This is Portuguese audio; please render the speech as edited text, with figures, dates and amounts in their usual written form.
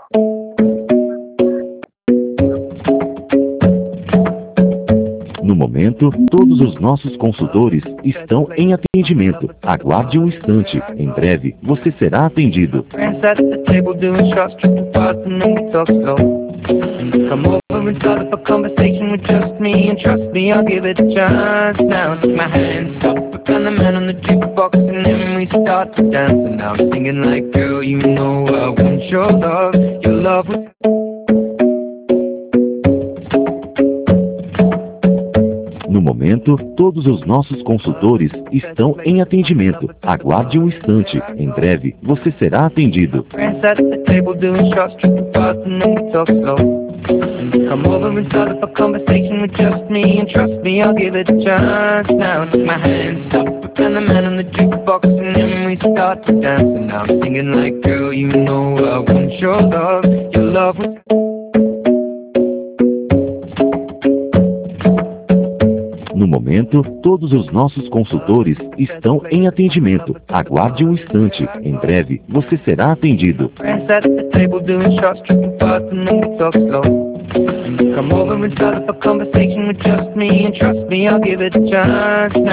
No momento, todos os nossos consultores estão em atendimento. Aguarde um instante. Em breve, você será atendido. Friends at the table doing shots, tripping fast, and then we talk slow. And you come over and start up a conversation with just me, and trust me, I'll give it a chance. Now take my hand, stop, and the man on the jukebox, and then we start to dance. And now I'm singing like, girl, you know I want your love. Your love was... No momento, todos os nossos consultores estão em atendimento. Aguarde um instante. Em breve, você será atendido. Friends at the table doing shots, tripping fast, and then we talk slow. And you come over and start up a conversation with just me, and trust me, I'll give it a chance. Now take my hand, stop, and the man on the jukebox, and then we start to dance. And now I'm singing like, girl, you know I want your love. Your love was... No momento, todos os nossos consultores estão em atendimento. Aguarde um instante. Em breve, você será atendido. Friends at the table doing shots, tripping fast, and then we talk slow. And you come over and start up a conversation with just me, and trust me, I'll give it a chance. Now